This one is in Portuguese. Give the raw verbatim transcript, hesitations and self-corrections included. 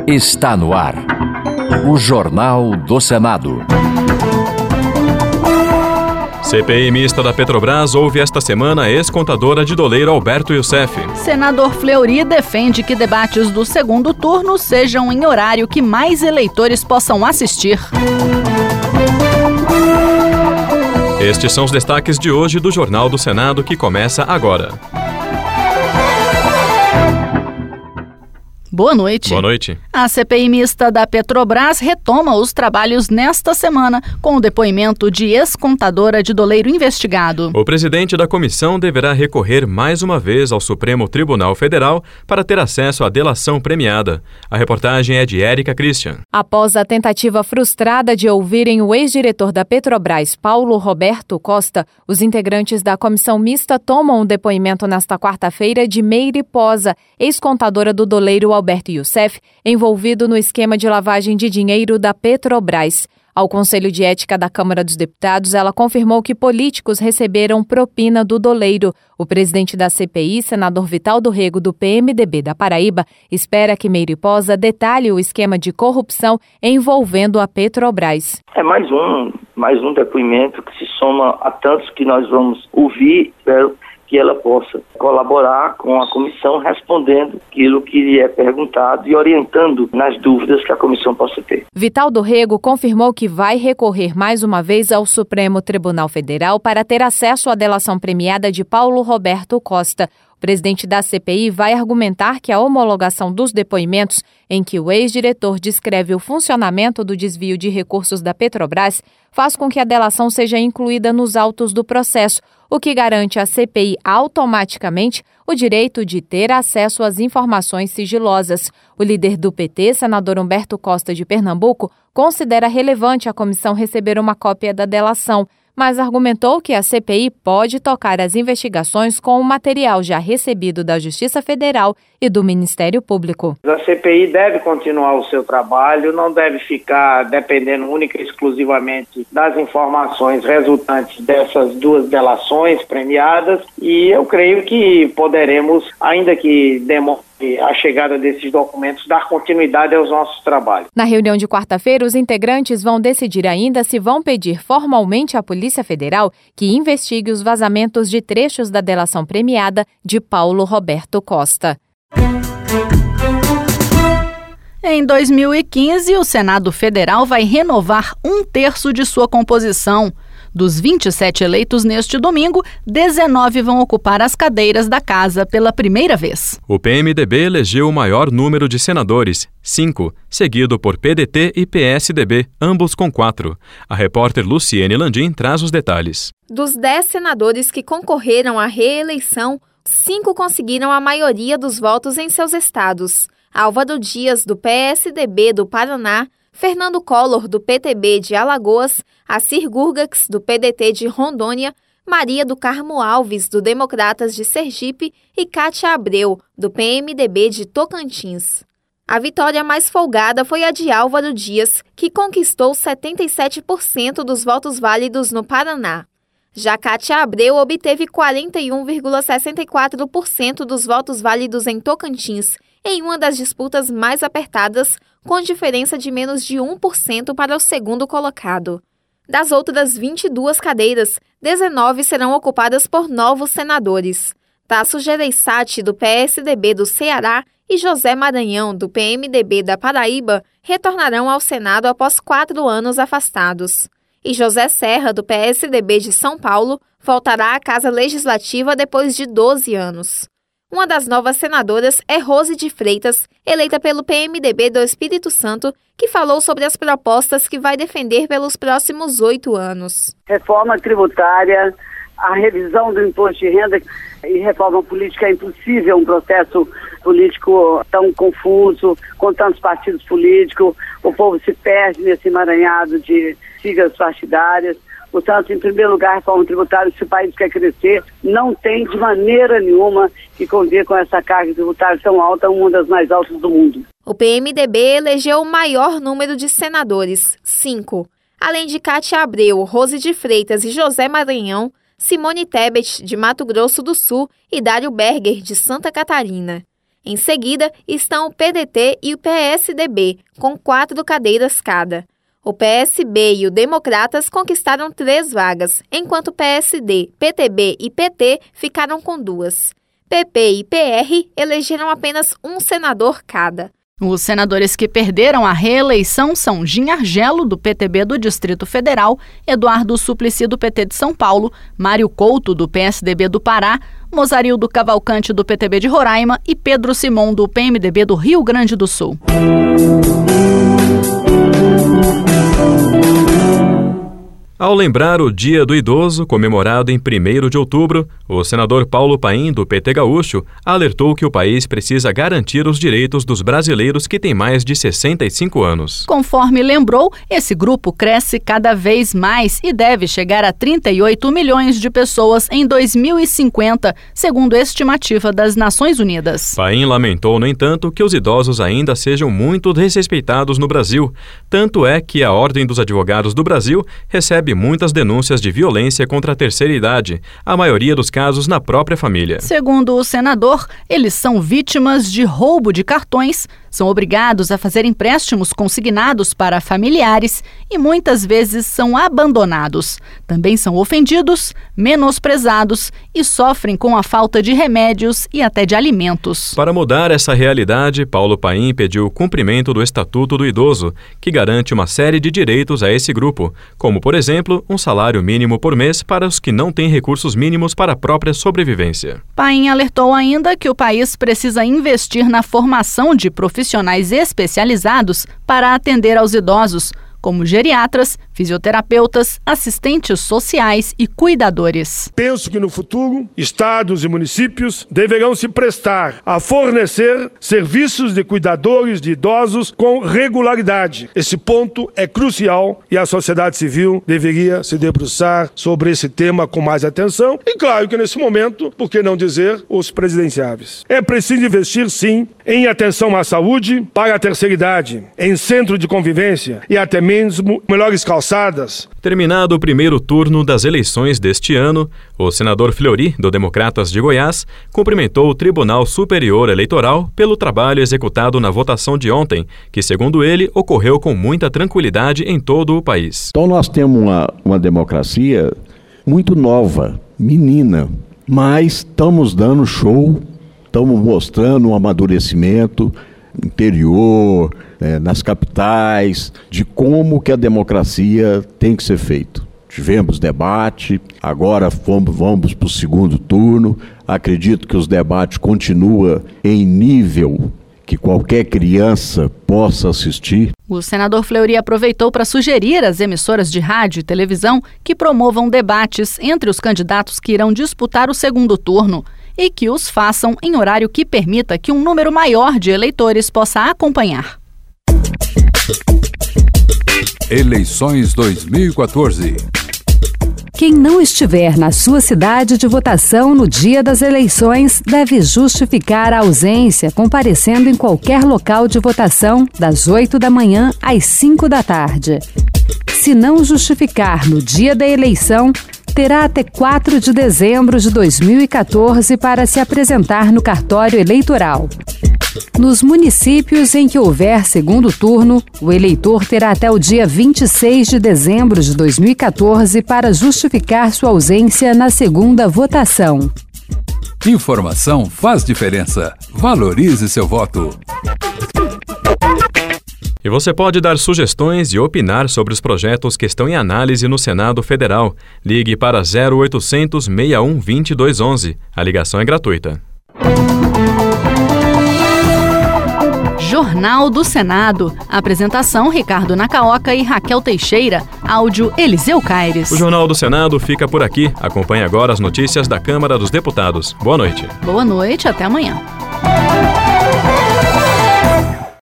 Está no ar. O Jornal do Senado. C P I mista da Petrobras ouve esta semana a ex-contadora de doleiro Alberto Youssef. Senador Fleury defende que debates do segundo turno sejam em horário que mais eleitores possam assistir. Estes são os destaques de hoje do Jornal do Senado, que começa agora. Boa noite. Boa noite. A C P I mista da Petrobras retoma os trabalhos nesta semana com o depoimento de ex-contadora de doleiro investigado. O presidente da comissão deverá recorrer mais uma vez ao Supremo Tribunal Federal para ter acesso à delação premiada. A reportagem é de Érica Christian. Após a tentativa frustrada de ouvirem o ex-diretor da Petrobras, Paulo Roberto Costa, os integrantes da comissão mista tomam o depoimento nesta quarta-feira de Meire Posa, ex-contadora do doleiro Alberto Youssef, envolvido no esquema de lavagem de dinheiro da Petrobras. Ao Conselho de Ética da Câmara dos Deputados, ela confirmou que políticos receberam propina do doleiro. O presidente da C P I, senador Vital do Rego, do P M D B da Paraíba, espera que Meire Posa detalhe o esquema de corrupção envolvendo a Petrobras. É mais um, mais um depoimento que se soma a tantos que nós vamos ouvir, espero que ela possa colaborar com a comissão, respondendo aquilo que lhe é perguntado e orientando nas dúvidas que a comissão possa ter. Vital do Rego confirmou que vai recorrer mais uma vez ao Supremo Tribunal Federal para ter acesso à delação premiada de Paulo Roberto Costa. O presidente da C P I vai argumentar que a homologação dos depoimentos em que o ex-diretor descreve o funcionamento do desvio de recursos da Petrobras faz com que a delação seja incluída nos autos do processo, o que garante à C P I automaticamente o direito de ter acesso às informações sigilosas. O líder do P T, senador Humberto Costa de Pernambuco, considera relevante a comissão receber uma cópia da delação, mas argumentou que a C P I pode tocar as investigações com o material já recebido da Justiça Federal e do Ministério Público. A C P I deve continuar o seu trabalho, não deve ficar dependendo única e exclusivamente das informações resultantes dessas duas delações premiadas, e eu creio que poderemos, ainda que demore a chegada desses documentos, dar continuidade aos nossos trabalhos. Na reunião de quarta-feira, os integrantes vão decidir ainda se vão pedir formalmente à Polícia Federal que investigue os vazamentos de trechos da delação premiada de Paulo Roberto Costa. Em dois mil e quinze, o Senado Federal vai renovar um terço de sua composição. Dos vinte e sete eleitos neste domingo, dezenove vão ocupar as cadeiras da casa pela primeira vez. O P M D B elegeu o maior número de senadores, cinco, seguido por P D T e P S D B, ambos com quatro. A repórter Luciene Landim traz os detalhes. Dos dez senadores que concorreram à reeleição, cinco conseguiram a maioria dos votos em seus estados. Álvaro Dias, do P S D B do Paraná, Fernando Collor, do P T B de Alagoas, Assir Gurgax, do P D T de Rondônia, Maria do Carmo Alves, do Democratas de Sergipe e Cátia Abreu, do P M D B de Tocantins. A vitória mais folgada foi a de Álvaro Dias, que conquistou setenta e sete por cento dos votos válidos no Paraná. Já Cátia Abreu obteve quarenta e um vírgula sessenta e quatro por cento dos votos válidos em Tocantins, em uma das disputas mais apertadas, com diferença de menos de um por cento para o segundo colocado. Das outras vinte e duas cadeiras, dezenove serão ocupadas por novos senadores. Tasso Gereissati, do P S D B do Ceará, e José Maranhão, do P M D B da Paraíba, retornarão ao Senado após quatro anos afastados. E José Serra, do P S D B de São Paulo, voltará à Casa Legislativa depois de doze anos. Uma das novas senadoras é Rose de Freitas, eleita pelo P M D B do Espírito Santo, que falou sobre as propostas que vai defender pelos próximos oito anos. Reforma tributária, a revisão do imposto de renda e reforma política. É impossível um processo político tão confuso, com tantos partidos políticos. O povo se perde nesse emaranhado de siglas partidárias. Portanto, em primeiro lugar, a reforma tributária, se o país quer crescer, não tem de maneira nenhuma que conviver com essa carga tributária tão alta, uma das mais altas do mundo. O P M D B elegeu o maior número de senadores, cinco. Além de Cátia Abreu, Rose de Freitas e José Maranhão, Simone Tebet, de Mato Grosso do Sul, e Dário Berger, de Santa Catarina. Em seguida, estão o P D T e o P S D B, com quatro cadeiras cada. O P S B e o Democratas conquistaram três vagas, enquanto o P S D, P T B e P T ficaram com duas. P P e P R elegeram apenas um senador cada. Os senadores que perderam a reeleição são Gin Argelo, do P T B do Distrito Federal, Eduardo Suplicy, do P T de São Paulo, Mário Couto, do P S D B do Pará, Mozarildo Cavalcante, do P T B de Roraima e Pedro Simon, do P M D B do Rio Grande do Sul. Ao lembrar o Dia do Idoso, comemorado em primeiro de outubro, o senador Paulo Paim, do P T Gaúcho, alertou que o país precisa garantir os direitos dos brasileiros que têm mais de sessenta e cinco anos. Conforme lembrou, esse grupo cresce cada vez mais e deve chegar a trinta e oito milhões de pessoas em dois mil e cinquenta, segundo a estimativa das Nações Unidas. Paim lamentou, no entanto, que os idosos ainda sejam muito desrespeitados no Brasil. Tanto é que a Ordem dos Advogados do Brasil recebe muitas denúncias de violência contra a terceira idade, a maioria dos casos na própria família. Segundo o senador, eles são vítimas de roubo de cartões, são obrigados a fazer empréstimos consignados para familiares e muitas vezes são abandonados. Também são ofendidos, menosprezados e sofrem com a falta de remédios e até de alimentos. Para mudar essa realidade, Paulo Paim pediu o cumprimento do Estatuto do Idoso, que garante uma série de direitos a esse grupo, como, por exemplo, um salário mínimo por mês para os que não têm recursos mínimos para a própria sobrevivência. Paim alertou ainda que o país precisa investir na formação de profissionais especializados para atender aos idosos, como geriatras, fisioterapeutas, assistentes sociais e cuidadores. Penso que no futuro, estados e municípios deverão se prestar a fornecer serviços de cuidadores de idosos com regularidade. Esse ponto é crucial e a sociedade civil deveria se debruçar sobre esse tema com mais atenção. E claro que nesse momento, por que não dizer, os presidenciáveis. É preciso investir, sim, em atenção à saúde para a terceira idade, em centro de convivência e até mesmo melhores calçadas. Terminado o primeiro turno das eleições deste ano, o senador Fleury, do Democratas de Goiás, cumprimentou o Tribunal Superior Eleitoral pelo trabalho executado na votação de ontem, que, segundo ele, ocorreu com muita tranquilidade em todo o país. Então nós temos uma, uma democracia muito nova, menina, mas estamos dando show, estamos mostrando um amadurecimento interior, é, nas capitais, de como que a democracia tem que ser feita. Tivemos debate, agora fomos, vamos para o segundo turno. Acredito que os debates continuam em nível que qualquer criança possa assistir. O senador Fleury aproveitou para sugerir às emissoras de rádio e televisão que promovam debates entre os candidatos que irão disputar o segundo turno e que os façam em horário que permita que um número maior de eleitores possa acompanhar. Eleições dois mil e quatorze. Quem não estiver na sua cidade de votação no dia das eleições deve justificar a ausência comparecendo em qualquer local de votação das oito da manhã às cinco da tarde. Se não justificar no dia da eleição, terá até quatro de dezembro de dois mil e quatorze para se apresentar no cartório eleitoral. Nos municípios em que houver segundo turno, o eleitor terá até o dia vinte e seis de dezembro de dois mil e quatorze para justificar sua ausência na segunda votação. Informação faz diferença. Valorize seu voto. E você pode dar sugestões e opinar sobre os projetos que estão em análise no Senado Federal. Ligue para zero oitocentos, seis um, dois dois um um. A ligação é gratuita. Jornal do Senado. Apresentação: Ricardo Nacaoca e Raquel Teixeira. Áudio: Eliseu Caires. O Jornal do Senado fica por aqui. Acompanhe agora as notícias da Câmara dos Deputados. Boa noite. Boa noite, até amanhã.